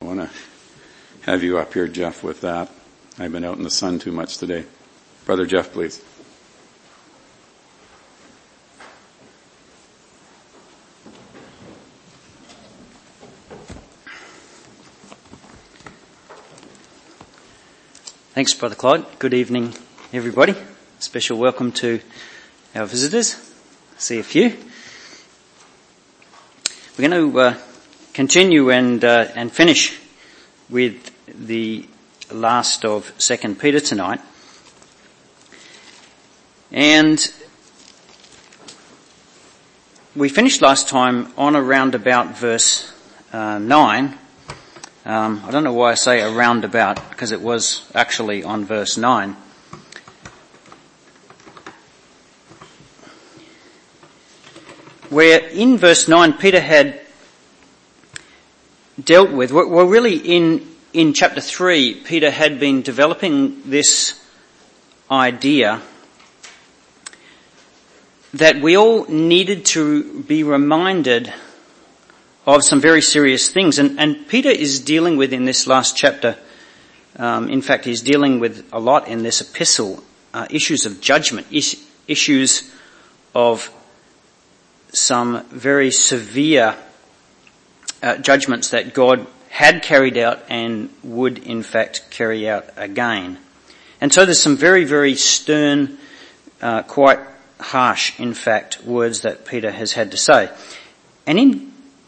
I want to have you up here, Jeff, with that. I've been out in the sun too much today. Brother Jeff, please. Thanks, Brother Clyde. Good evening, everybody. Special welcome to our visitors. I see a few. We're going to continue and finish with the last of 2 Peter tonight. And we finished last time on around about verse 9. I don't know why I say around about, because it was actually on verse 9. Where in verse 9 Peter had dealt with, well really in chapter 3 Peter had been developing this idea that we all needed to be reminded of some very serious things. And Peter is dealing with in this last chapter, in fact he's dealing with a lot in this epistle, issues of judgment, issues of some very severe judgments that God had carried out and would in fact carry out again. And so there's some very, very stern, quite harsh in fact, words that Peter has had to say. And in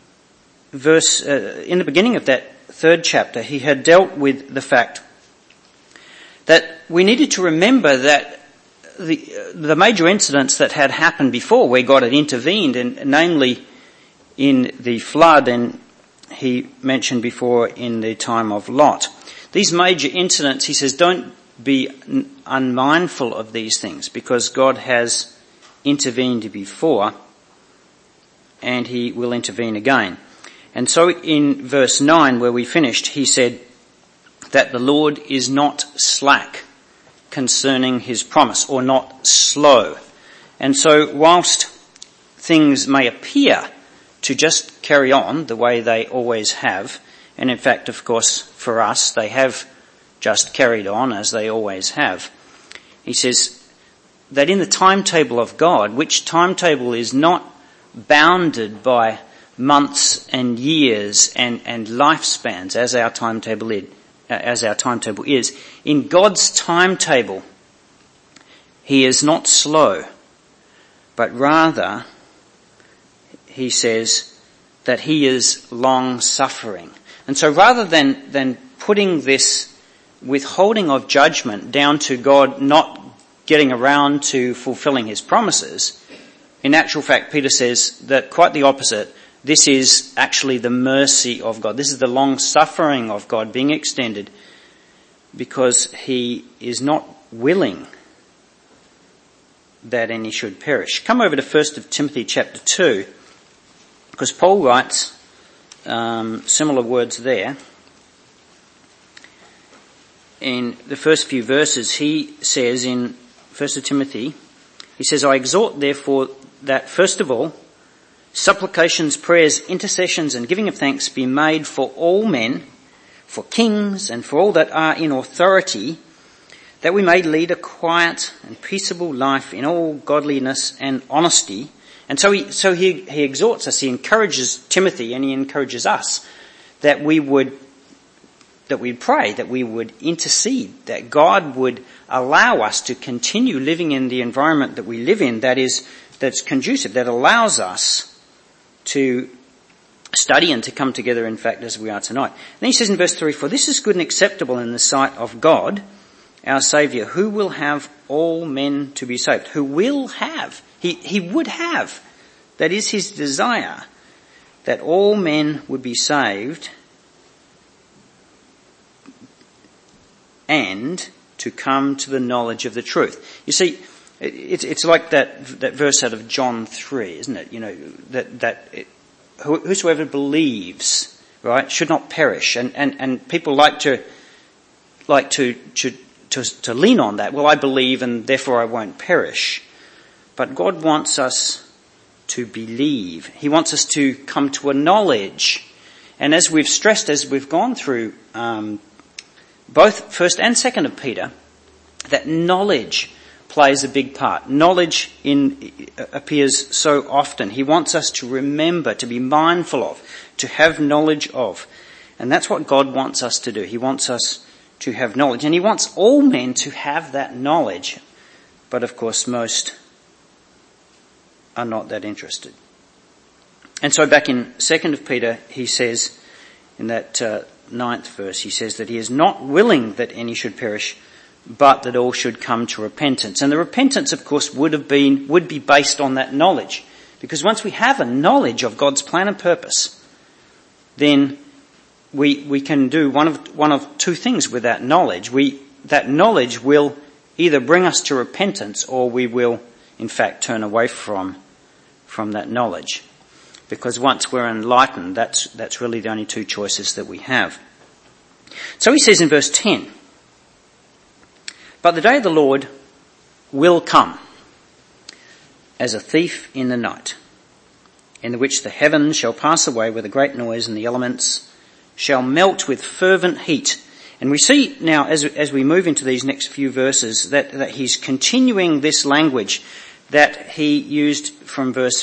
the beginning of that third chapter, he had dealt with the fact that we needed to remember that the major incidents that had happened before where God had intervened, and namely in the flood, and he mentioned before in the time of Lot. These major incidents, he says, don't be unmindful of these things because God has intervened before and he will intervene again. And so in verse 9 where we finished, he said that the Lord is not slack concerning his promise, or not slow. And so whilst things may appear to just carry on the way they always have, and in fact, of course, for us, they have just carried on as they always have, he says that in the timetable of God, which timetable is not bounded by months and years and lifespans as our timetable is, in God's timetable, he is not slow, but rather he says that he is long-suffering. And so rather than putting this withholding of judgment down to God not getting around to fulfilling his promises, in actual fact, Peter says that quite the opposite. This is actually the mercy of God. This is the long-suffering of God being extended because he is not willing that any should perish. Come over to 1 Timothy chapter 2, because Paul writes similar words there. In the first few verses, he says in 1 Timothy, he says, I exhort therefore that first of all, supplications, prayers, intercessions and giving of thanks be made for all men, for kings and for all that are in authority, that we may lead a quiet and peaceable life in all godliness and honesty. And so he exhorts us, he encourages Timothy and he encourages us that we would pray, that we would intercede, that God would allow us to continue living in the environment that we live in that's conducive, that allows us to study and to come together, in fact, as we are tonight. Then he says in verse 3, for this is good and acceptable in the sight of God, our Saviour, who will have all men to be saved. Who will have, he would have, that is his desire, that all men would be saved and to come to the knowledge of the truth. You see, it's like that verse out of John 3, isn't it? You know, whosoever believes, right, should not perish. And people like to lean on that. Well, I believe and therefore I won't perish. But God wants us to believe. He wants us to come to a knowledge. And as we've stressed, as we've gone through both 1st and 2nd of Peter, that knowledge plays a big part. Knowledge appears so often. He wants us to remember, to be mindful of, to have knowledge of. And that's what God wants us to do. He wants us to have knowledge. And he wants all men to have that knowledge. But of course, most are not that interested. And so back in 2nd of Peter, he says, in that 9th verse, he says that he is not willing that any should perish, but that all should come to repentance. And the repentance, of course, would be based on that knowledge. Because once we have a knowledge of God's plan and purpose, then we can do one of two things with that knowledge. That knowledge will either bring us to repentance, or we will, in fact, turn away from that knowledge. Because once we're enlightened, that's really the only two choices that we have. So he says in verse 10, "But the day of the Lord will come as a thief in the night, in which the heavens shall pass away with a great noise, and the elements shall melt with fervent heat." And we see now, as we move into these next few verses, that he's continuing this language that he used from verse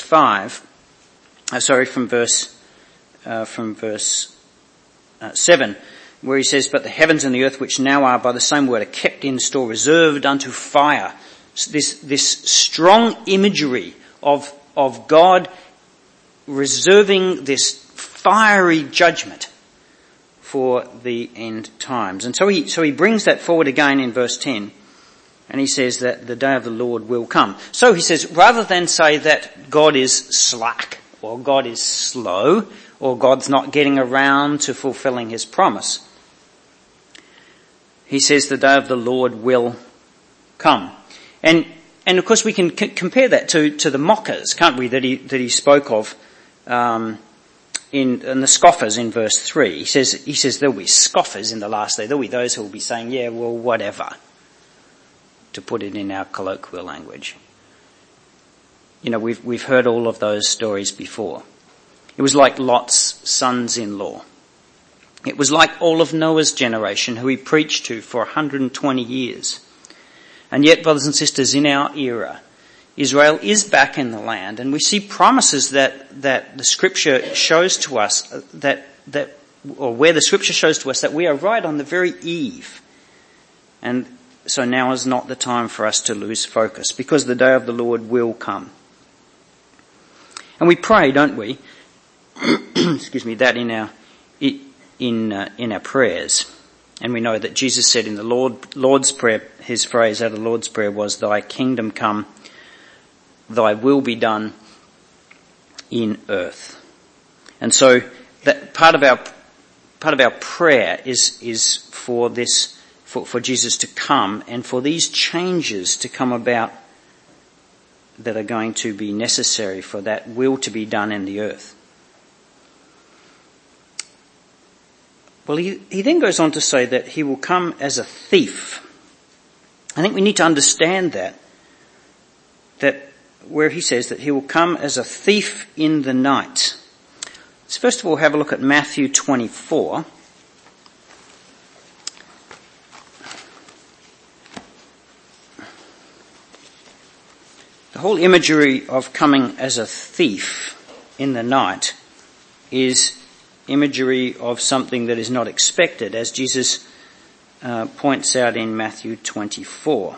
7, where he says, "But the heavens and the earth which now are by the same word are kept in store, reserved unto fire." This strong imagery of God reserving this fiery judgment for the end times. And so he brings that forward again in verse 10, and he says that the day of the Lord will come. So he says, rather than say that God is slack, or God is slow, or God's not getting around to fulfilling his promise, he says the day of the Lord will come. And of course we can compare that to the mockers, can't we, that he spoke of in the scoffers in verse 3. He says there'll be scoffers in the last day. There'll be those who will be saying, yeah, well, whatever, to put it in our colloquial language. You know, we've heard all of those stories before. It was like Lot's sons-in-law. It was like all of Noah's generation, who he preached to for 120 years. And yet, brothers and sisters, in our era, Israel is back in the land, and we see promises that the Scripture shows to us where the Scripture shows to us that we are right on the very eve. And so now is not the time for us to lose focus, because the day of the Lord will come. And we pray, don't we? Excuse me, that in our prayers. And we know that Jesus said in the Lord's Prayer, his phrase out of the Lord's Prayer was, "Thy kingdom come, thy will be done in earth." And so that part of our prayer is for this, for Jesus to come, and for these changes to come about that are going to be necessary for that will to be done in the earth. Well, he then goes on to say that he will come as a thief. I think we need to understand that where he says that he will come as a thief in the night. Let's first of all have a look at Matthew 24. The whole imagery of coming as a thief in the night is imagery of something that is not expected, as Jesus points out in Matthew 24.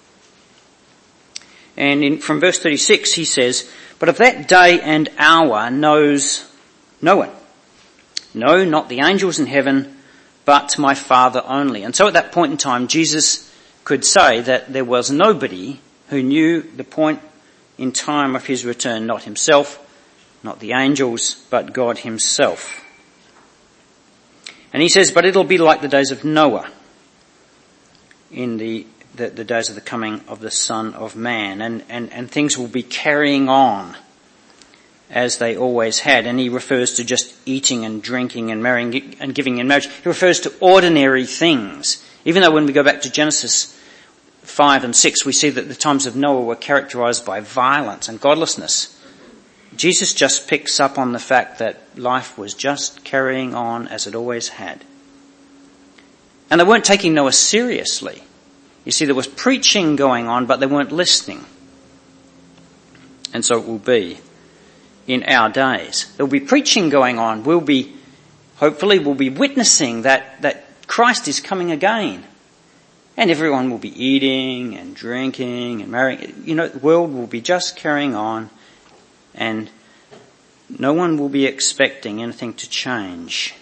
And from verse 36 he says, "But of that day and hour knows no one. No, not the angels in heaven, but my Father only." And so at that point in time, Jesus could say that there was nobody who knew the point in time of his return, not himself, not the angels, but God himself. And he says, but it'll be like the days of Noah in the days of the coming of the Son of Man, and things will be carrying on as they always had. And he refers to just eating and drinking and marrying and giving in marriage. He refers to ordinary things. Even though when we go back to Genesis 5 and 6, we see that the times of Noah were characterized by violence and godlessness. Jesus just picks up on the fact that life was just carrying on as it always had. And they weren't taking Noah seriously. You see, there was preaching going on, but they weren't listening. And so it will be in our days. There will be preaching going on. Hopefully we'll be witnessing that Christ is coming again. And everyone will be eating and drinking and marrying. The world will be just carrying on, and no one will be expecting anything to change.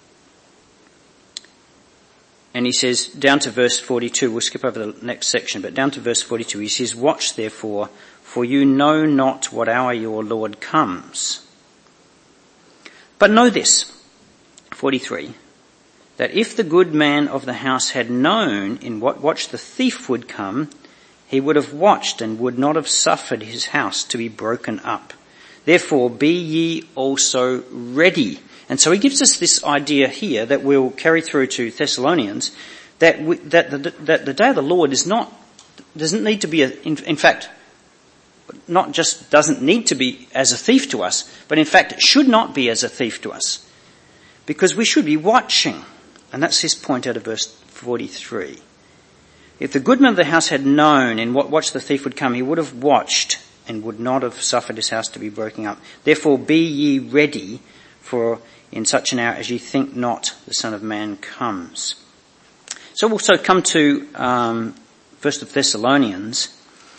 And he says, down to verse 42, we'll skip over the next section, but down to verse 42, he says, "Watch therefore, for you know not what hour your Lord comes. But know this," 43, "that if the good man of the house had known in what watch the thief would come, he would have watched and would not have suffered his house to be broken up. Therefore be ye also ready." And so he gives us this idea here that we'll carry through to Thessalonians, that the day of the Lord doesn't need to be, in fact, not just doesn't need to be as a thief to us, but in fact it should not be as a thief to us. Because we should be watching. And that's his point out of verse 43. If the goodman of the house had known in what watch the thief would come, he would have watched and would not have suffered his house to be broken up. Therefore be ye ready, for in such an hour as ye think not, the Son of Man comes. So we'll also come to 1 Thessalonians.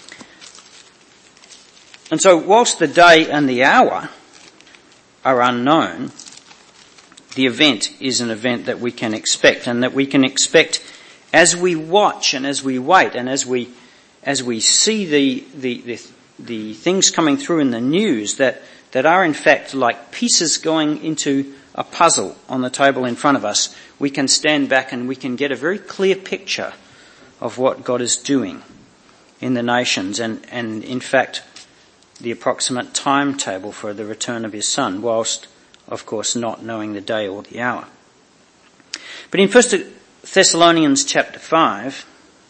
And so whilst the day and the hour are unknown, the event is an event that we can expect, and that we can expect as we watch and as we wait and as we see the things coming through in the news that are in fact like pieces going into a puzzle on the table in front of us. We can stand back and we can get a very clear picture of what God is doing in the nations and in fact the approximate timetable for the return of his Son, whilst of course not knowing the day or the hour. But in 1 Thessalonians chapter 5,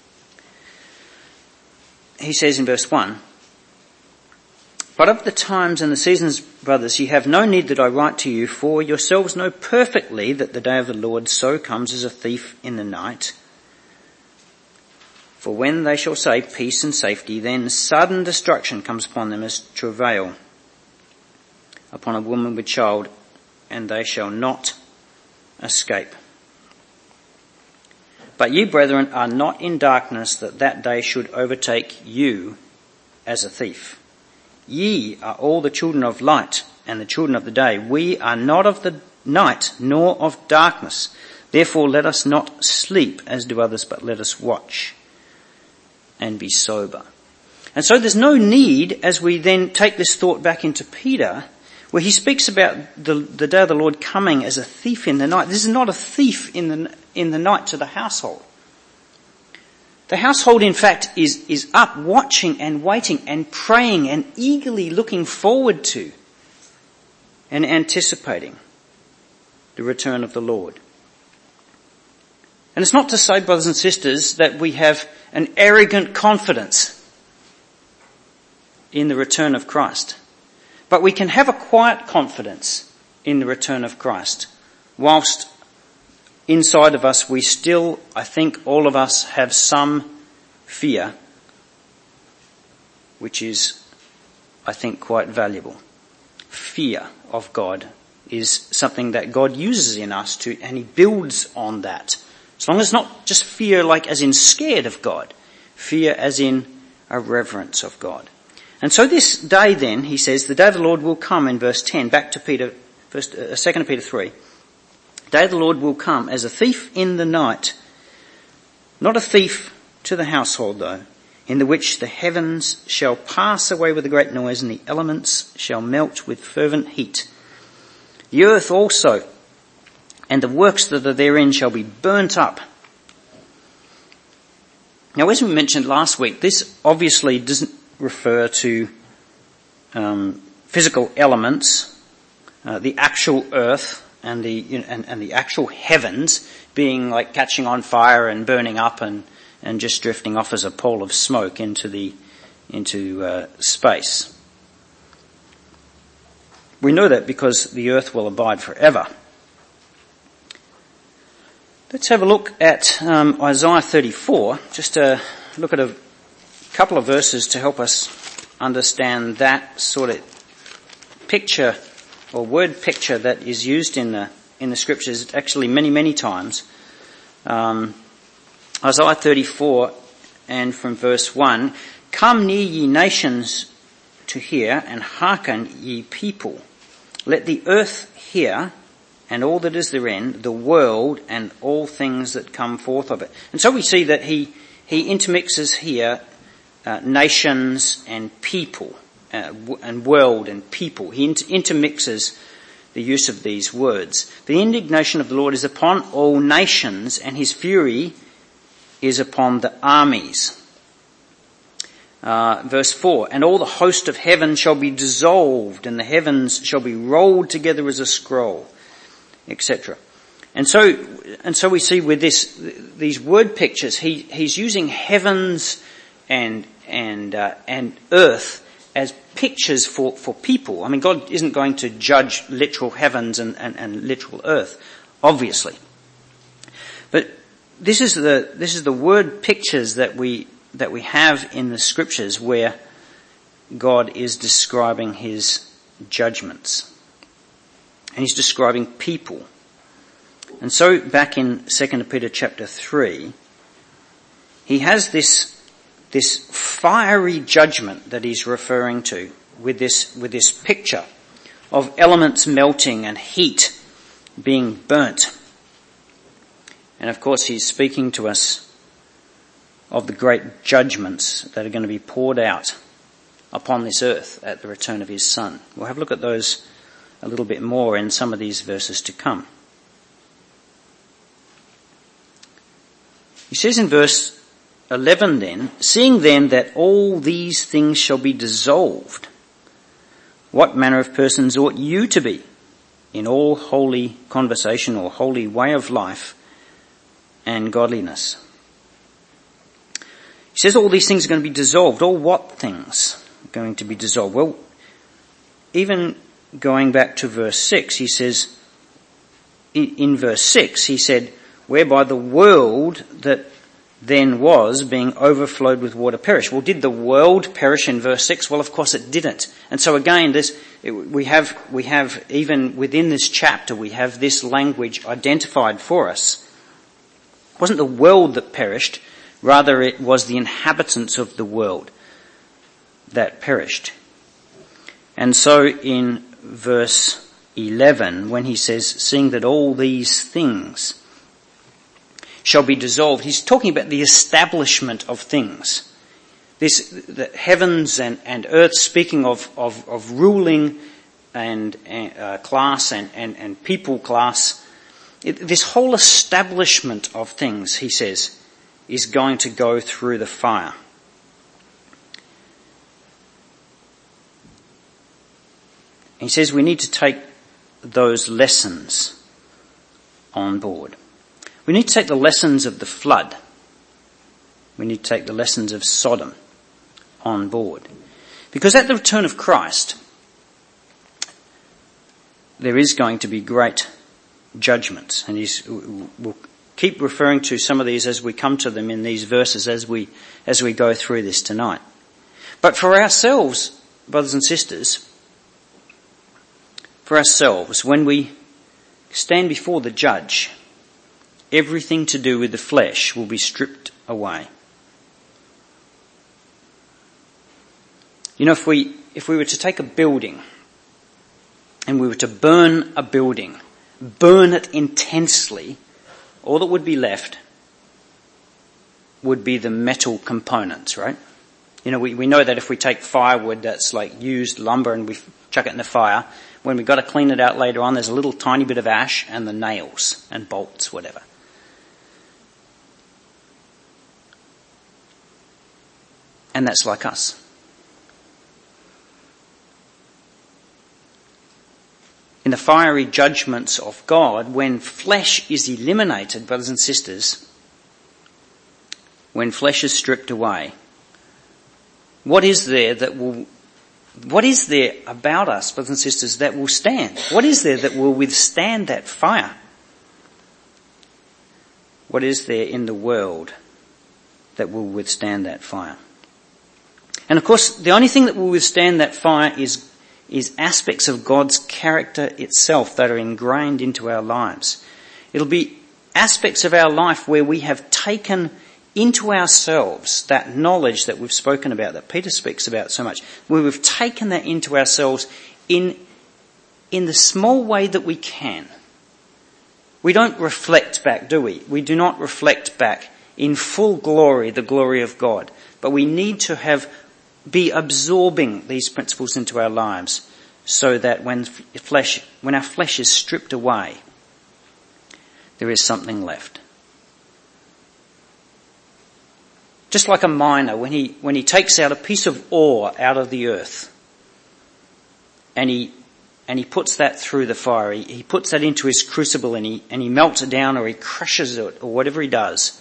he says in verse 1, "But of the times and the seasons, brothers, ye have no need that I write to you, for yourselves know perfectly that the day of the Lord so comes as a thief in the night. For when they shall say peace and safety, then sudden destruction comes upon them as travail upon a woman with child, and they shall not escape. But ye, brethren, are not in darkness, that day should overtake you as a thief. Ye are all the children of light and the children of the day. We are not of the night nor of darkness. Therefore let us not sleep as do others, but let us watch and be sober." And so there's no need, as we then take this thought back into Peter, where he speaks about the day of the Lord coming as a thief in the night. This is not a thief in the night to the household. The household, in fact, is up watching and waiting and praying and eagerly looking forward to and anticipating the return of the Lord. And it's not to say, brothers and sisters, that we have an arrogant confidence in the return of Christ. But we can have a quiet confidence in the return of Christ, whilst inside of us we still, I think all of us, have some fear, which is, I think, quite valuable. Fear of God is something that God uses in us and he builds on that. As long as not just fear like as in scared of God, fear as in a reverence of God. And so this day then, he says, the day of the Lord will come in verse 10, back to 2 Peter 3. The day of the Lord will come as a thief in the night, not a thief to the household though, in the which the heavens shall pass away with a great noise and the elements shall melt with fervent heat. The earth also and the works that are therein shall be burnt up. Now, as we mentioned last week, this obviously doesn't refer to physical elements, the actual earth and the actual heavens being like catching on fire and burning up and just drifting off as a pall of smoke into space. We know that because the earth will abide forever. Let's have a look at Isaiah 34, just to look at a couple of verses to help us understand that sort of picture or word picture that is used in the scriptures actually many times. Isaiah 34 and from verse 1, "Come near ye nations to hear, and hearken ye people. Let the earth hear, and all that is therein, the world and all things that come forth of it." And so we see that he intermixes here nations and people, and world and people. He intermixes the use of these words. "The indignation of the Lord is upon all nations, and his fury is upon the armies." Verse 4, "And all the host of heaven shall be dissolved, and the heavens shall be rolled together as a scroll," etc. And so we see with these word pictures, he's using heavens and earth as pictures for people. I mean, God isn't going to judge literal heavens and literal earth, obviously. But this is the word pictures that we have in the scriptures where God is describing his judgments. And he's describing people. And so back in 2 Peter chapter 3, he has this fiery judgment that he's referring to with this picture of elements melting and heat being burnt. And of course he's speaking to us of the great judgments that are going to be poured out upon this earth at the return of his Son. We'll have a look at those a little bit more in some of these verses to come. He says in verse 11 then, "Seeing then that all these things shall be dissolved, what manner of persons ought you to be in all holy conversation or holy way of life and godliness?" He says all these things are going to be dissolved. All what things are going to be dissolved? Well, even going back to verse 6, he says, in verse 6, he said, "Whereby the world that then was being overflowed with water perished." Well, did the world perish in verse 6? Well, of course it didn't. And so again, we have even within this chapter, we have this language identified for us. It wasn't the world that perished, rather it was the inhabitants of the world that perished. And so in verse 11, when he says, "Seeing that all these things shall be dissolved," he's talking about the establishment of things. The heavens and earth, speaking of ruling and class and people class. This whole establishment of things, he says, is going to go through the fire. He says we need to take those lessons on board. We need to take the lessons of the flood. We need to take the lessons of Sodom on board. Because at the return of Christ, there is going to be great judgments. And we'll keep referring to some of these as we come to them in these verses as we go through this tonight. But for ourselves, brothers and sisters, when we stand before the judge, everything to do with the flesh will be stripped away. You know, if we were to take a building and we were to burn a building, burn it intensely, all that would be left would be the metal components, right? You know, we know that if we take firewood that's like used lumber and we chuck it in the fire, when we've got to clean it out later on, there's a little tiny bit of ash and the nails and bolts, whatever. And that's like us. In the fiery judgments of God, when flesh is eliminated, brothers and sisters, when flesh is stripped away, what is there that will What is there about us, brothers and sisters, that will stand? What is there that will withstand that fire? What is there in the world that will withstand that fire? And of course, the only thing that will withstand that fire is aspects of God's character itself that are ingrained into our lives. It'll be aspects of our life where we have taken into ourselves that knowledge that we've spoken about, that Peter speaks about so much, where we've taken that into ourselves in the small way that we can. We don't reflect back, do we? We do not reflect back in full glory the glory of God. But we need to be absorbing these principles into our lives so that when our flesh is stripped away, there is something left. Just like a miner, when he takes out a piece of ore out of the earth and he puts that through the fire, he puts that into his crucible and he melts it down, or he crushes it, or whatever he does,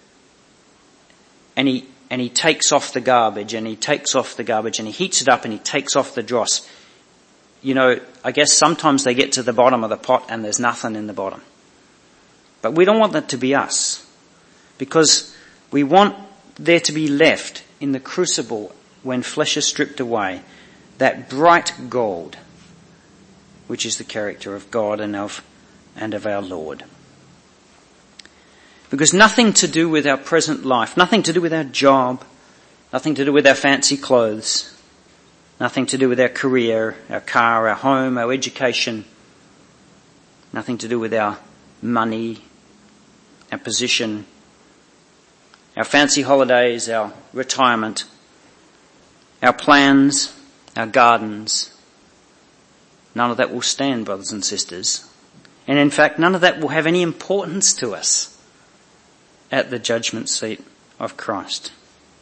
and he takes off the garbage and he heats it up and he takes off the dross. You know, I guess sometimes they get to the bottom of the pot and there's nothing in the bottom. But we don't want that to be us, because we want there to be left in the crucible, when flesh is stripped away, that bright gold, which is the character of God and of our Lord. Because nothing to do with our present life, nothing to do with our job, nothing to do with our fancy clothes, nothing to do with our career, our car, our home, our education, nothing to do with our money, our position, our fancy holidays, our retirement, our plans, our gardens. None of that will stand, brothers and sisters. And in fact, none of that will have any importance to us at the judgment seat of Christ.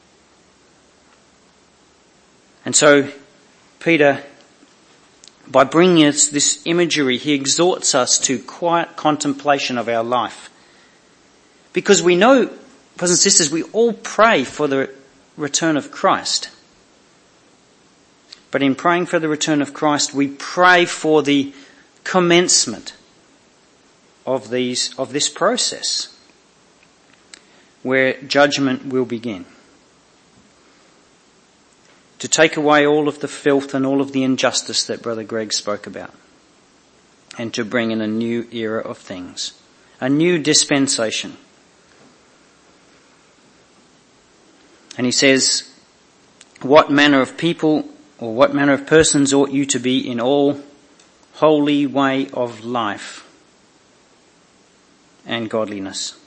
And so Peter, by bringing us this imagery, he exhorts us to quiet contemplation of our life. Because we know, brothers and sisters, we all pray for the return of Christ. But in praying for the return of Christ, we pray for the commencement of this process, where judgment will begin. To take away all of the filth and all of the injustice that Brother Greg spoke about, and to bring in a new era of things, a new dispensation. And he says, what manner of people or what manner of persons ought you to be in all holy way of life and godliness?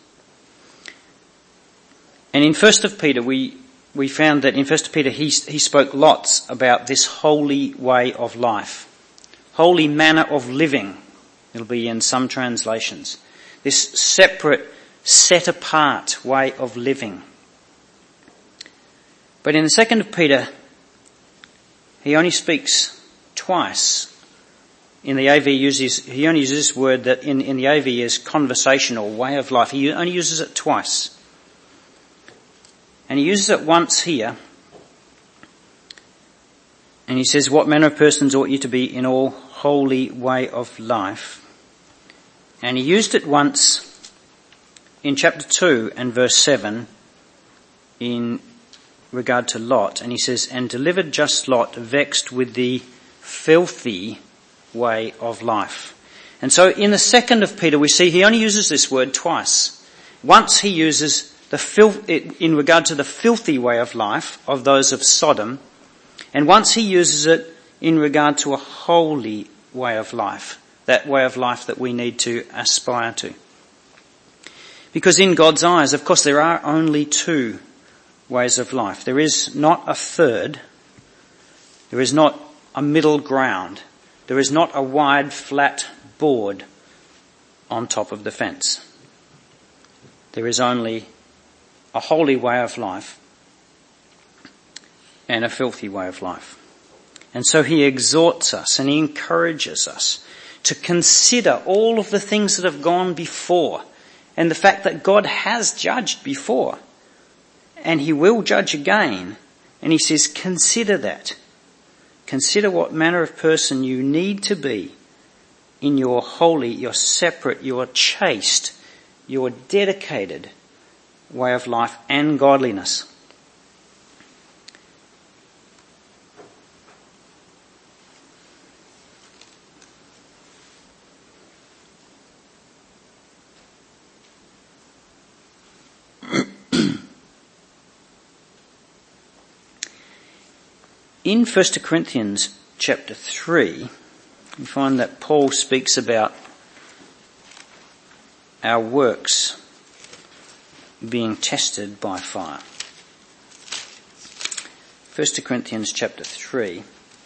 And in 1 Peter, we found that in 1 Peter he spoke lots about this holy way of life. Holy manner of living, it'll be in some translations. This separate, set apart way of living. But in the 2 Peter, he only speaks twice. In the AV he only uses this word that in the AV is conversational, way of life. He only uses it twice. And he uses it once here. And he says, what manner of persons ought you to be in all holy way of life? And he used it once in chapter 2 and verse 7 in regard to Lot. And he says, and delivered just Lot, vexed with the filthy way of life. And so in the 2 of Peter we see he only uses this word twice. Once he uses in regard to the filthy way of life of those of Sodom, and once he uses it in regard to a holy way of life, that way of life that we need to aspire to. Because in God's eyes, of course, there are only two ways of life. There is not a third. There is not a middle ground. There is not a wide, flat board on top of the fence. There is only a holy way of life and a filthy way of life. And so he exhorts us and he encourages us to consider all of the things that have gone before, and the fact that God has judged before and he will judge again. And he says, consider that. consider what manner of person you need to be in your holy, your separate, your chaste, your dedicated way of life and godliness. In 1 Corinthians chapter 3, we find that Paul speaks about our works being tested by fire. 1 Corinthians chapter 3.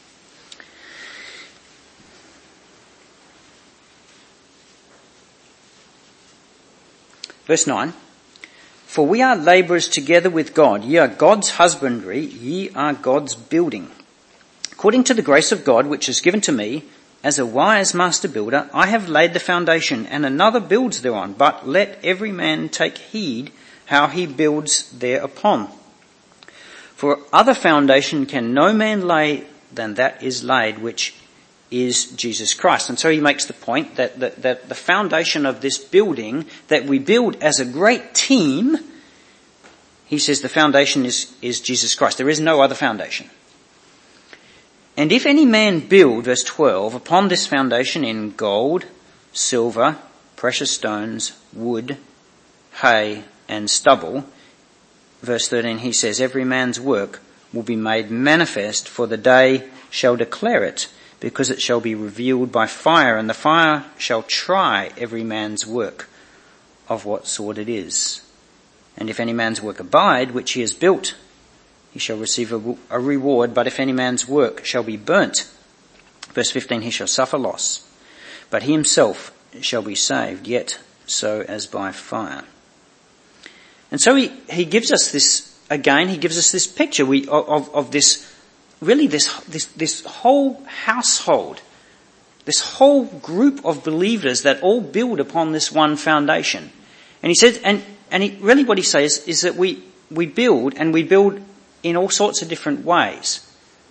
Verse 9. For we are labourers together with God. Ye are God's husbandry, ye are God's building. According to the grace of God which is given to me, as a wise master builder, I have laid the foundation, and another builds thereon. But let every man take heed how he builds thereupon. For other foundation can no man lay than that is laid, which is Jesus Christ. And so he makes the point that the foundation of this building that we build as a great team, he says the foundation is Jesus Christ. There is no other foundation. And if any man build, verse 12, upon this foundation in gold, silver, precious stones, wood, hay, and stubble, verse 13 he says, every man's work will be made manifest, for the day shall declare it, because it shall be revealed by fire, and the fire shall try every man's work of what sort it is. And if any man's work abide, which he has built, he shall receive a reward, but if any man's work shall be burnt, verse 15, he shall suffer loss, but he himself shall be saved, yet so as by fire. And so he gives us this, again, he gives us this picture of this, really this whole household, this whole group of believers that all build upon this one foundation. And he says, really what he says is that we build, and we build in all sorts of different ways.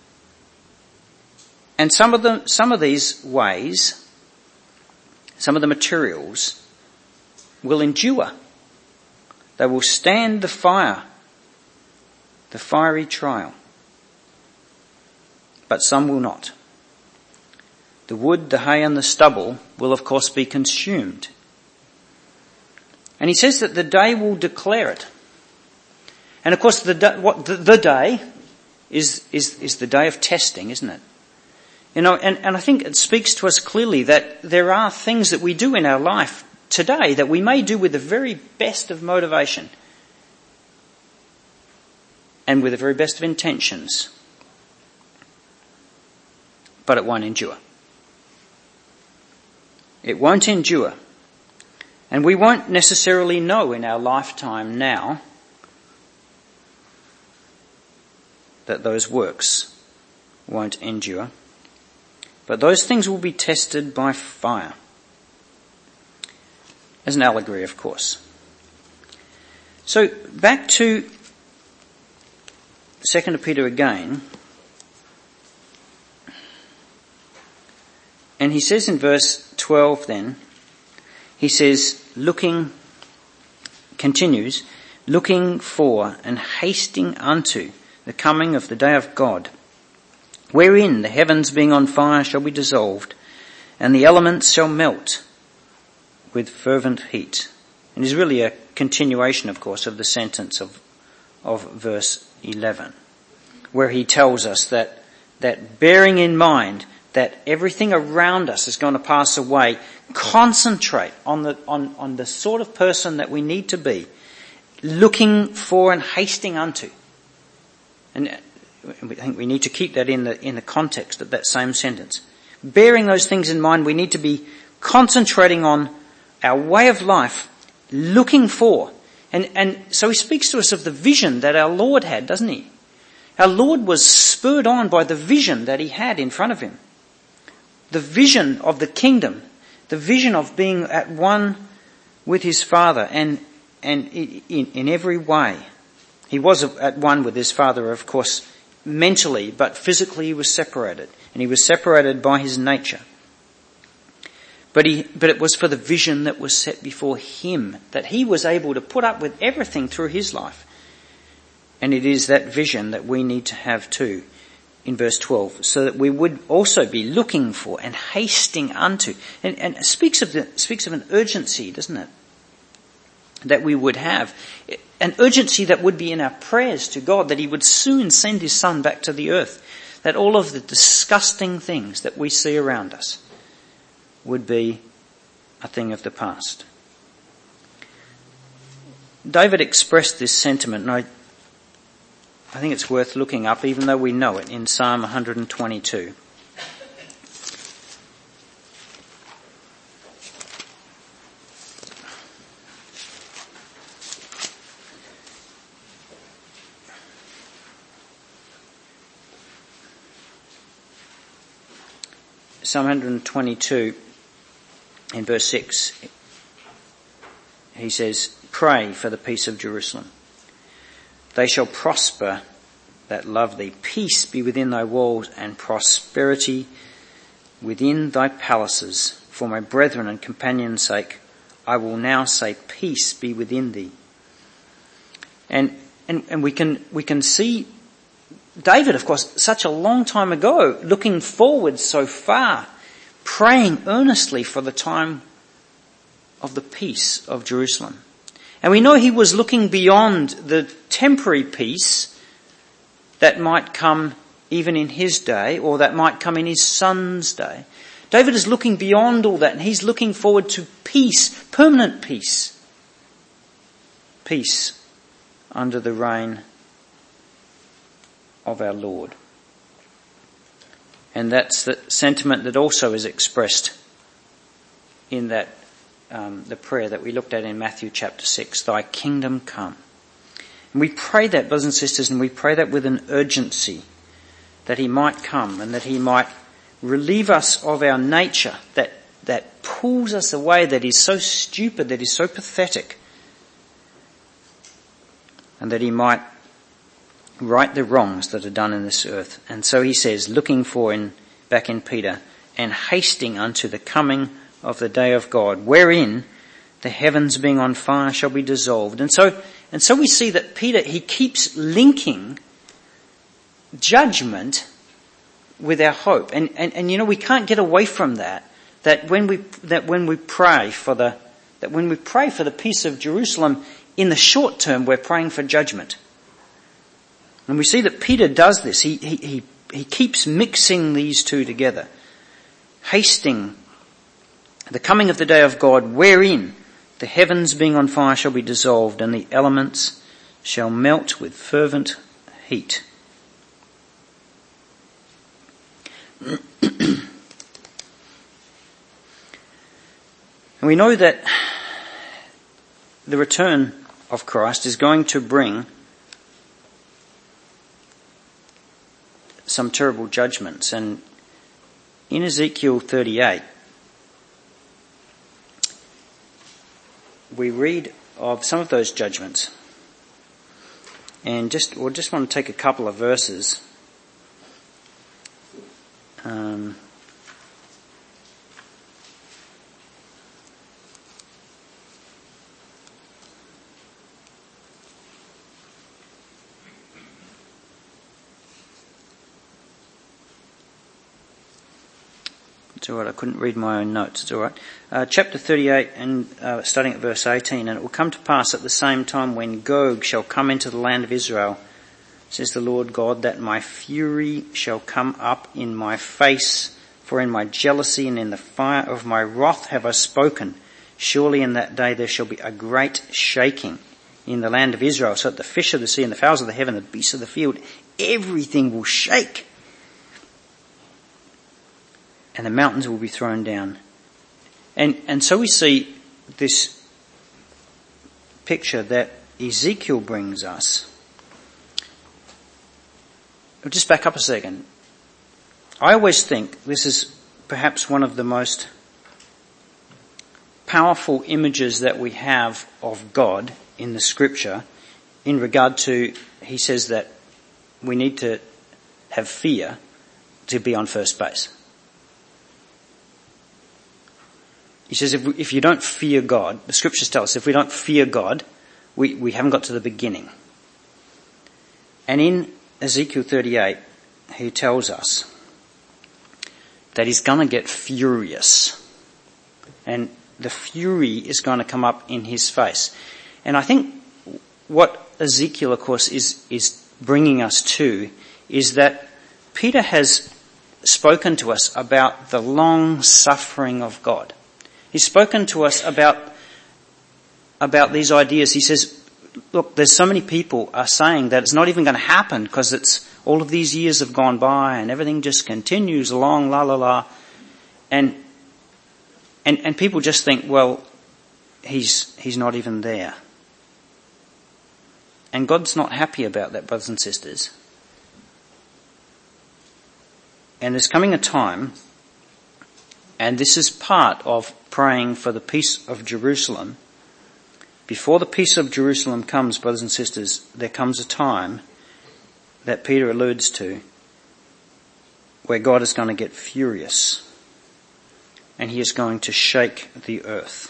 And some of these ways, some of the materials will endure. They will stand the fire, the fiery trial. But some will not. The wood, the hay and the stubble will of course be consumed. And he says that the day will declare it. And of course the day is the day of testing, isn't it? You know, and I think it speaks to us clearly that there are things that we do in our life today that we may do with the very best of motivation and with the very best of intentions, but it won't endure. It won't endure. And we won't necessarily know in our lifetime now that those works won't endure. But those things will be tested by fire. As an allegory, of course. So back to 2 Peter again. And he says in verse 12 then, he says, continues, looking for and hasting unto the coming of the day of God, wherein the heavens being on fire shall be dissolved, and the elements shall melt with fervent heat. And is really a continuation, of course, of the sentence of verse 11, where he tells us that bearing in mind that everything around us is going to pass away, concentrate on the sort of person that we need to be, looking for and hasting unto. And I think we need to keep that in the context of that same sentence. Bearing those things in mind, we need to be concentrating on our way of life, looking for. And so he speaks to us of the vision that our Lord had, doesn't he? Our Lord was spurred on by the vision that he had in front of him. The vision of the kingdom, the vision of being at one with his Father and in every way. He was at one with his Father, of course, mentally, but physically he was separated. And he was separated by his nature. But it was for the vision that was set before him, that he was able to put up with everything through his life. And it is that vision that we need to have too, in verse 12, so that we would also be looking for and hasting unto. And it speaks of an urgency, doesn't it? That we would have. An urgency that would be in our prayers to God, that he would soon send his Son back to the earth. That all of the disgusting things that we see around us would be a thing of the past. David expressed this sentiment, and I think it's worth looking up, even though we know it, in Psalm 122. Psalm 122 in verse 6, he says, "Pray for the peace of Jerusalem. They shall prosper that love thee. Peace be within thy walls and prosperity within thy palaces. For my brethren and companions' sake, I will now say, peace be within thee." And we can see David, of course, such a long time ago, looking forward so far, praying earnestly for the time of the peace of Jerusalem. And we know he was looking beyond the temporary peace that might come even in his day, or that might come in his son's day. David is looking beyond all that, and he's looking forward to peace, permanent peace. Peace under the reign of our Lord. And that's the sentiment that also is expressed in that the prayer that we looked at in Matthew chapter 6, "Thy kingdom come." And we pray that, brothers and sisters, and we pray that with an urgency, that he might come and that he might relieve us of our nature that pulls us away, that is so stupid, that is so pathetic, and that he might right the wrongs that are done in this earth. And so he says, looking for back in Peter, "and hasting unto the coming of the day of God, wherein the heavens being on fire shall be dissolved." And so we see that Peter, he keeps linking judgment with our hope. And you know, we can't get away from that when we pray for the peace of Jerusalem, in the short term we're praying for judgment. And we see that Peter does this. He keeps mixing these two together. Hasting the coming of the day of God, wherein the heavens being on fire shall be dissolved, and the elements shall melt with fervent heat. And we know that the return of Christ is going to bring some terrible judgments. And in Ezekiel 38, we read of some of those judgments. And we'll just want to take a couple of verses. It's all right, I couldn't read my own notes, it's all right. Chapter 38, and starting at verse 18, "And it will come to pass at the same time when Gog shall come into the land of Israel, says the Lord God, that my fury shall come up in my face, for in my jealousy and in the fire of my wrath have I spoken. Surely in that day there shall be a great shaking in the land of Israel, so that the fish of the sea and the fowls of the heaven, the beasts of the field, everything will shake. And the mountains will be thrown down." And so we see this picture that Ezekiel brings us. I'll just back up a second. I always think this is perhaps one of the most powerful images that we have of God in the scripture in regard to, he says that we need to have fear to be on first base. He says if you don't fear God, the scriptures tell us if we don't fear God, we haven't got to the beginning. And in Ezekiel 38, he tells us that he's going to get furious. And the fury is going to come up in his face. And I think what Ezekiel, of course, is bringing us to is that Peter has spoken to us about the long suffering of God. He's spoken to us about these ideas. He says, look, there's so many people are saying that it's not even going to happen because it's all of these years have gone by and everything just continues along, la la la. And people just think, well, he's not even there. And God's not happy about that, brothers and sisters. And there's coming a time, and this is part of praying for the peace of Jerusalem. Before the peace of Jerusalem comes, brothers and sisters, there comes a time that Peter alludes to where God is going to get furious and he is going to shake the earth.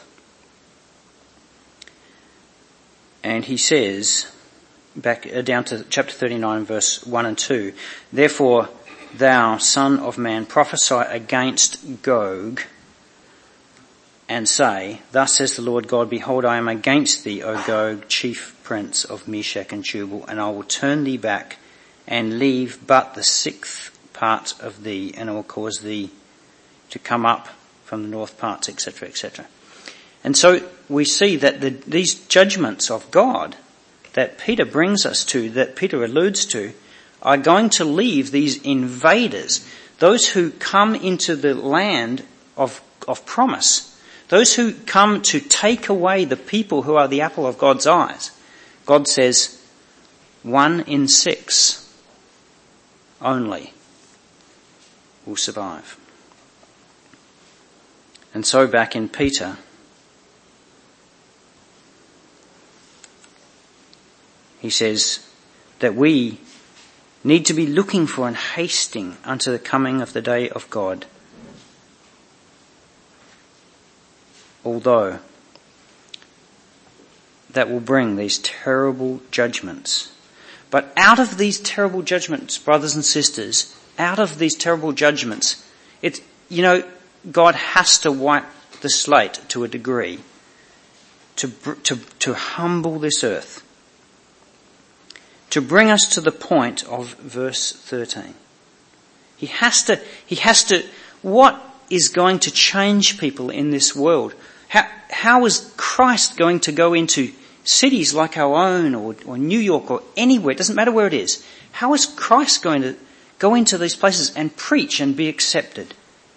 And he says, back down to chapter 39, verse 1 and 2, therefore, thou, son of man, prophesy against Gog, and say, thus says the Lord God, behold, I am against thee, O Gog, chief prince of Meshech and Tubal, and I will turn thee back and leave but the sixth part of thee, and I will cause thee to come up from the north parts, etc., etc. And so we see that these judgments of God that Peter brings us to, that Peter alludes to, are going to leave these invaders, those who come into the land of promise, those who come to take away the people who are the apple of God's eyes. God says 1 in 6 only will survive. And so back in Peter, he says that we need to be looking for and hasting unto the coming of the day of God. Although that will bring these terrible judgments. But out of these terrible judgments, brothers and sisters, out of these terrible judgments, God has to wipe the slate to a degree to humble this earth. To bring us to the point of verse 13. He has to, what is going to change people in this world? How is Christ going to go into cities like our own or New York or anywhere? It doesn't matter where it is. How is Christ going to go into these places and preach and be accepted?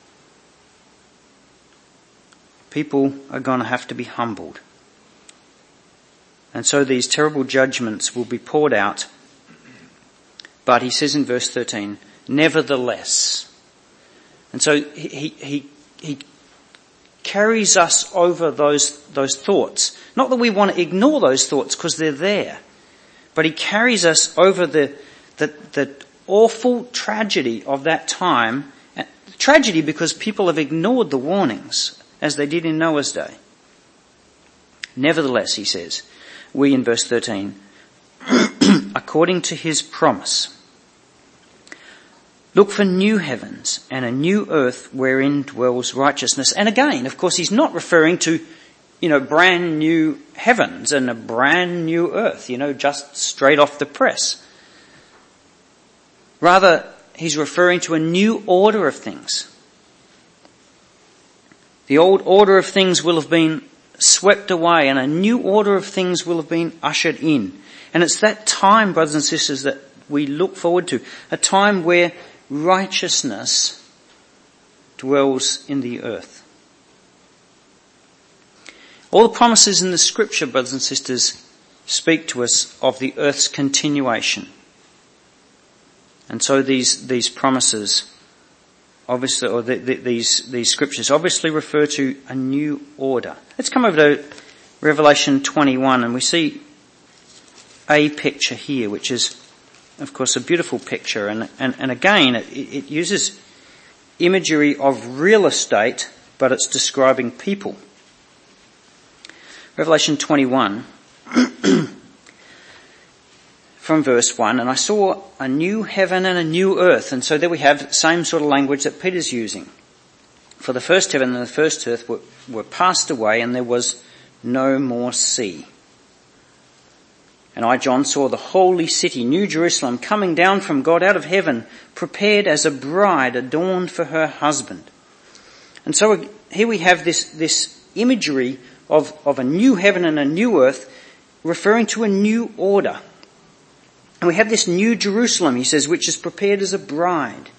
People are going to have to be humbled. And so these terrible judgments will be poured out. But he says in verse 13, nevertheless. And so he carries us over those thoughts. Not that we want to ignore those thoughts because they're there. But he carries us over the awful tragedy of that time. Tragedy because people have ignored the warnings as they did in Noah's day. Nevertheless, he says, we in verse 13, according to his promise, look for new heavens and a new earth wherein dwells righteousness. And again, of course, he's not referring to, brand new heavens and a brand new earth, just straight off the press. Rather, he's referring to a new order of things. The old order of things will have been swept away and a new order of things will have been ushered in. And it's that time, brothers and sisters, that we look forward to. A time where righteousness dwells in the earth. All the promises in the scripture, brothers and sisters, speak to us of the earth's continuation. And so these promises, obviously, or these scriptures obviously refer to a new order. Let's come over to Revelation 21 and we see a picture here which is of course, a beautiful picture. And again, it uses imagery of real estate, but it's describing people. Revelation 21, from verse 1, and I saw a new heaven and a new earth. And so there we have the same sort of language that Peter's using. For the first heaven and the first earth were passed away, and there was no more sea. And I, John, saw the holy city, New Jerusalem, coming down from God out of heaven, prepared as a bride adorned for her husband. And so here we have this imagery of a new heaven and a new earth, referring to a new order. And we have this New Jerusalem, he says, which is prepared as a bride.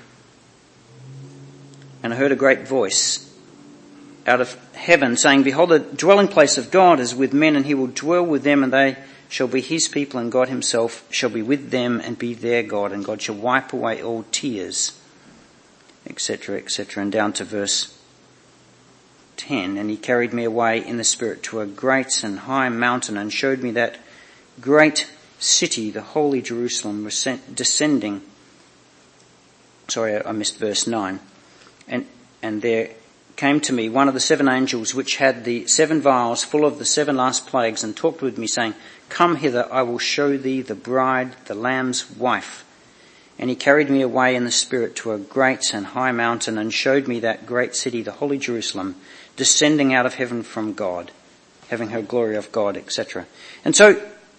And I heard a great voice out of heaven saying, behold, the dwelling place of God is with men, and he will dwell with them, and they shall be his people, and God himself shall be with them and be their God, and God shall wipe away all tears, etc., etc. And down to verse 10, and he carried me away in the Spirit to a great and high mountain, and showed me that great city, the holy Jerusalem, descending. Sorry, I missed verse 9. And there came to me one of the 7 angels which had the 7 vials full of the 7 last plagues, and talked with me, saying, come hither, I will show thee the bride, the Lamb's wife. And he carried me away in the Spirit to a great and high mountain, and showed me that great city, the holy Jerusalem, descending out of heaven from God, having her glory of God, etc. And so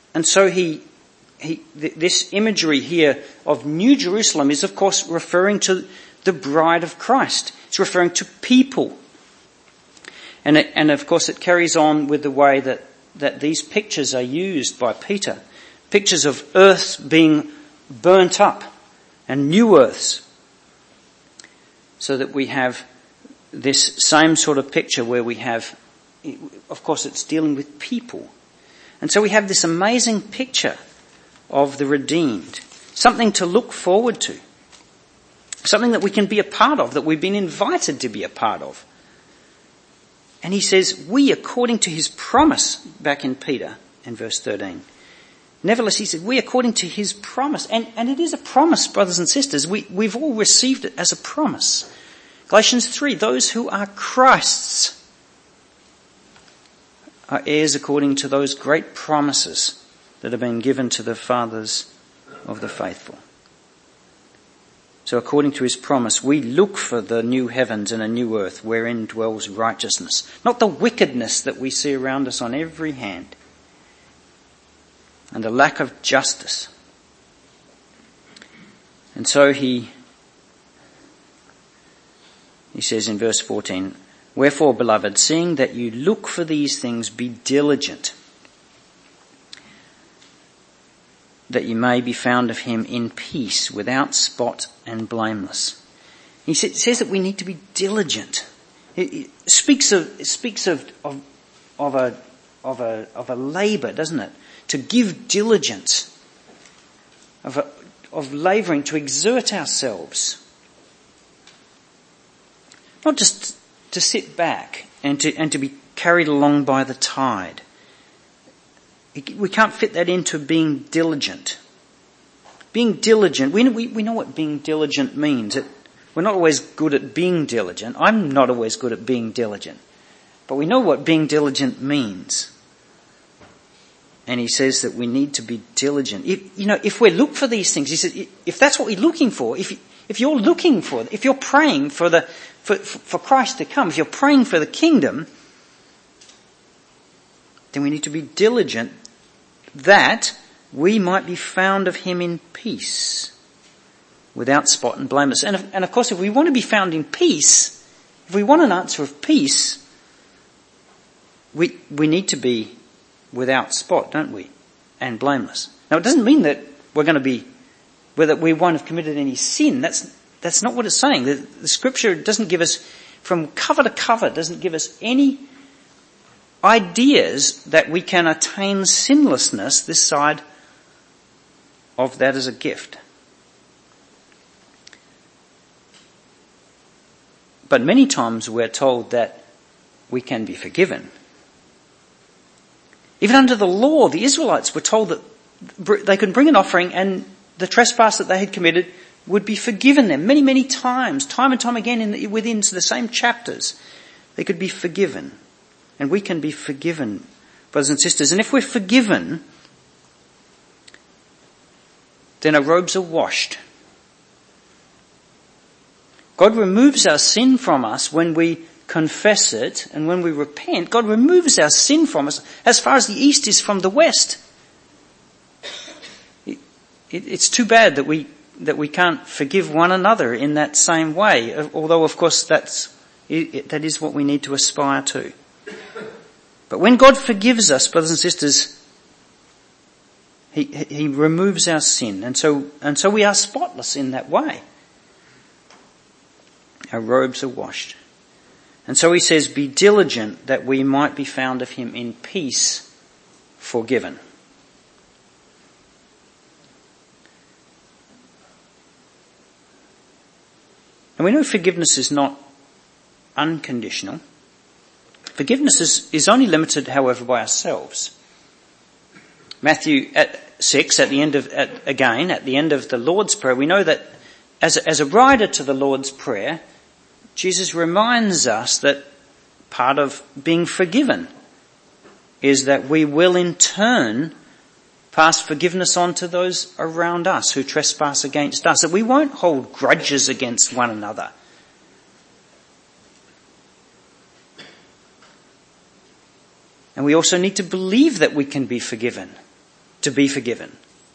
this imagery here of New Jerusalem is, of course, referring to the bride of Christ. It's referring to people. And of course it carries on with the way that these pictures are used by Peter. Pictures of earths being burnt up and new earths. So that we have this same sort of picture where we have, of course it's dealing with people. And so we have this amazing picture of the redeemed. Something to look forward to. Something that we can be a part of, that we've been invited to be a part of. And he says, we, according to his promise, back in Peter in verse 13. Nevertheless, he said, we, according to his promise. And it is a promise, brothers and sisters. We've all received it as a promise. Galatians 3, those who are Christ's are heirs according to those great promises that have been given to the fathers of the faithful. So according to his promise, we look for the new heavens and a new earth wherein dwells righteousness, not the wickedness that we see around us on every hand, and the lack of justice. And so he says in verse 14, wherefore, beloved, seeing that you look for these things, be diligent, that you may be found of him in peace, without spot and blameless. He says that we need to be diligent. It speaks of a labour, doesn't it? To give diligence, of labouring, to exert ourselves, not just to sit back and to be carried along by the tide. We can't fit that into being diligent. Being diligent, we know what being diligent means. We're not always good at being diligent. I'm not always good at being diligent. But we know what being diligent means. And he says that we need to be diligent. If we look for these things, he says, if that's what we're looking for, if you're looking for, if you're praying for Christ to come, if you're praying for the kingdom, then we need to be diligent that we might be found of him in peace, without spot and blameless. And of course, if we want to be found in peace, if we want an answer of peace, we need to be without spot, don't we? And blameless. Now, it doesn't mean that we're going to be, whether we won't have committed any sin. That's not what it's saying. The scripture doesn't give us, from cover to cover, doesn't give us any ideas that we can attain sinlessness this side of that as a gift. But many times we're told that we can be forgiven. Even under the law, the Israelites were told that they could bring an offering and the trespass that they had committed would be forgiven them many, many times, time and time again within the same chapters. They could be forgiven. And we can be forgiven, brothers and sisters. And if we're forgiven, then our robes are washed. God removes our sin from us when we confess it, and when we repent, God removes our sin from us as far as the east is from the west. It's too bad that we can't forgive one another in that same way, although of course that is what we need to aspire to. But when God forgives us, brothers and sisters, He removes our sin, and so we are spotless in that way. Our robes are washed. And so he says, be diligent that we might be found of him in peace, forgiven. And we know forgiveness is not unconditional. Forgiveness is only limited, however, by ourselves. Matthew 6, at the end of the Lord's Prayer, we know that as a rider to the Lord's Prayer, Jesus reminds us that part of being forgiven is that we will in turn pass forgiveness on to those around us who trespass against us, that we won't hold grudges against one another. And we also need to believe that we can be forgiven, to be forgiven.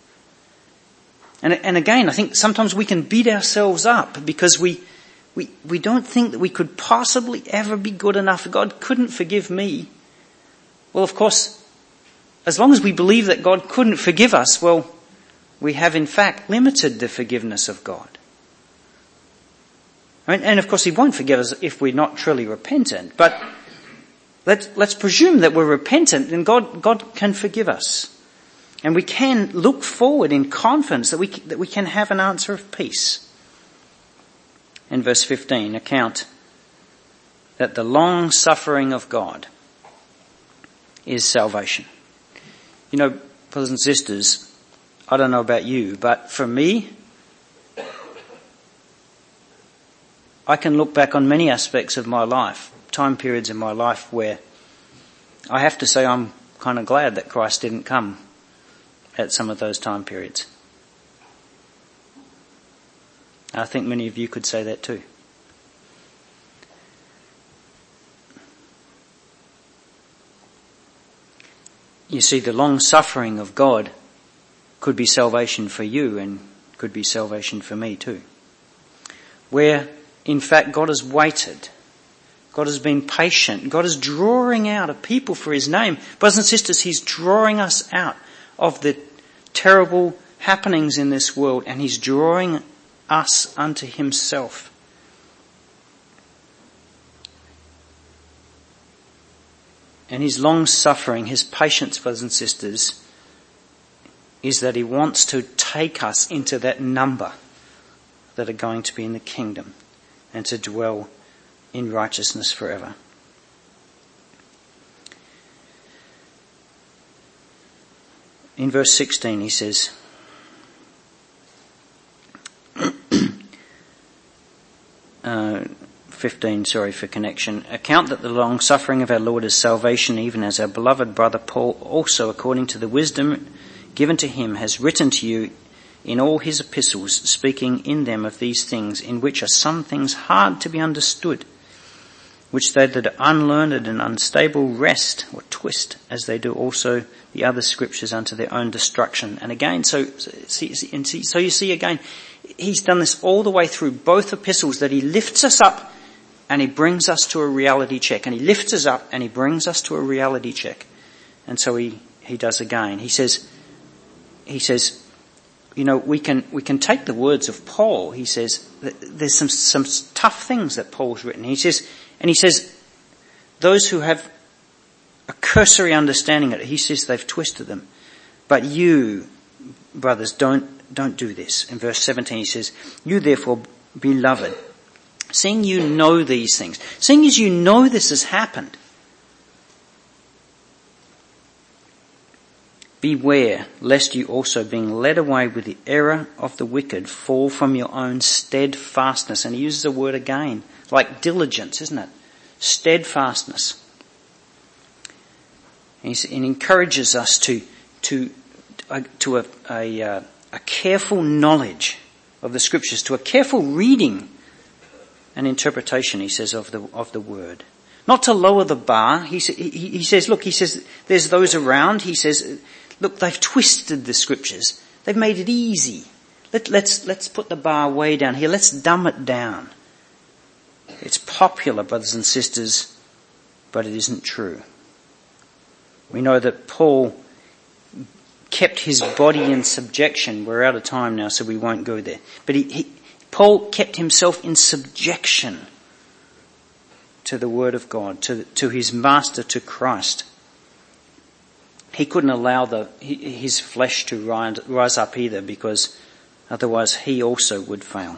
And again, I think sometimes we can beat ourselves up because we don't think that we could possibly ever be good enough. God couldn't forgive me. Well, of course, as long as we believe that God couldn't forgive us, well, we have in fact limited the forgiveness of God. And of course he won't forgive us if we're not truly repentant, but let's presume that we're repentant and God can forgive us. And we can look forward in confidence that we can have an answer of peace. In verse 15, account that the long suffering of God is salvation. You know, brothers and sisters, I don't know about you, but for me, I can look back on many aspects of my life, time periods in my life where I have to say I'm kind of glad that Christ didn't come at some of those time periods. I think many of you could say that too. You see, the long suffering of God could be salvation for you and could be salvation for me too. Where, in fact, God has waited. God has been patient. God is drawing out a people for his name. Brothers and sisters, he's drawing us out of the terrible happenings in this world, and he's drawing us unto himself. And his long suffering, his patience, brothers and sisters, is that he wants to take us into that number that are going to be in the kingdom and to dwell in righteousness forever. In verse 16 he says, 15, for connection. Account that the long suffering of our Lord is salvation, even as our beloved brother Paul also, according to the wisdom given to him, has written to you in all his epistles, speaking in them of these things, in which are some things hard to be understood, which they that are unlearned and unstable wrest or twist, as they do also the other scriptures unto their own destruction. And again, so you see again, he's done this all the way through both epistles, that he lifts us up and he brings us to a reality check. And he lifts us up and he brings us to a reality check. And so he does again. He says, you know, we can take the words of Paul. He says that there's some tough things that Paul's written. He says, those who have a cursory understanding of it, he says they've twisted them. But you, brothers, don't do this. In verse 17 he says, you therefore, beloved, seeing you know these things, seeing as you know this has happened, Beware, lest you also, being led away with the error of the wicked, fall from your own steadfastness. And he uses the word again, like diligence, isn't it? Steadfastness. And he encourages us to a careful knowledge of the scriptures, to a careful reading and interpretation, he says, of the word. Not to lower the bar. He says, there's those around. He says, look, they've twisted the scriptures. They've made it easy. Let's put the bar way down here. Let's dumb it down. It's popular, brothers and sisters, but it isn't true. We know that Paul kept his body in subjection. We're out of time now, so we won't go there. But Paul kept himself in subjection to the Word of God, to his Master, to Christ. He couldn't allow his flesh to rise up either, because otherwise he also would fail.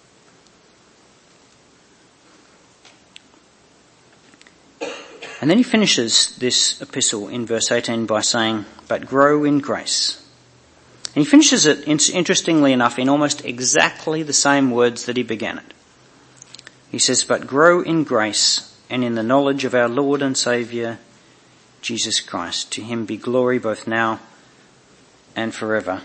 And then he finishes this epistle in verse 18 by saying, but grow in grace. And he finishes it, interestingly enough, in almost exactly the same words that he began it. He says, but grow in grace and in the knowledge of our Lord and Saviour, Jesus Christ. To him be glory both now and forever.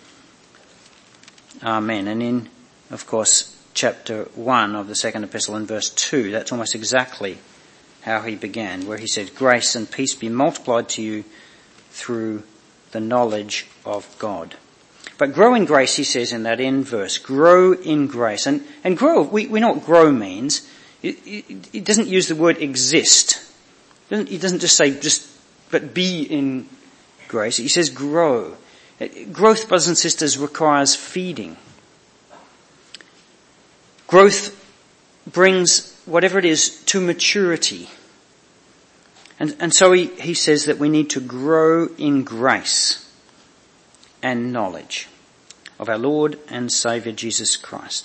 Amen. And in, of course, chapter 1 of the second epistle in verse 2, that's almost exactly how he began, where he said, grace and peace be multiplied to you through the knowledge of God. But grow in grace, he says in that end verse, grow in grace. And grow, we know what grow means. It doesn't use the word exist. It doesn't just say but be in grace. He says grow. Growth, brothers and sisters, requires feeding. Growth brings whatever it is to maturity. And so he says that we need to grow in grace and knowledge of our Lord and Saviour Jesus Christ.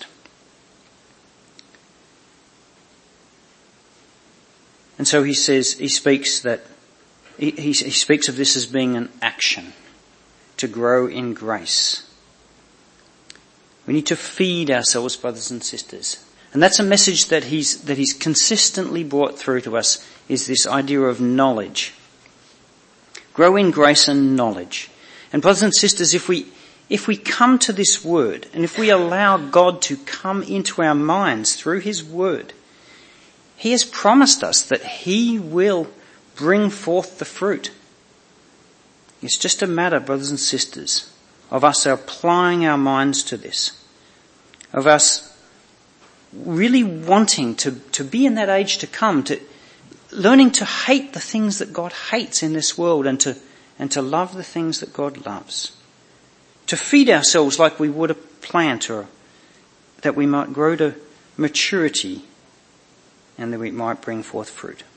And so he speaks of this as being an action, to grow in grace. We need to feed ourselves, brothers and sisters. And that's a message that he's consistently brought through to us, is this idea of knowledge. Grow in grace and knowledge. And brothers and sisters, if we come to this word, and if we allow God to come into our minds through his word, he has promised us that he will bring forth the fruit. It's just a matter, brothers and sisters, of us applying our minds to this, of us really wanting to be in that age to come, to learning to hate the things that God hates in this world, and to love the things that God loves. To feed ourselves like we would a plant, or that we might grow to maturity and that we might bring forth fruit.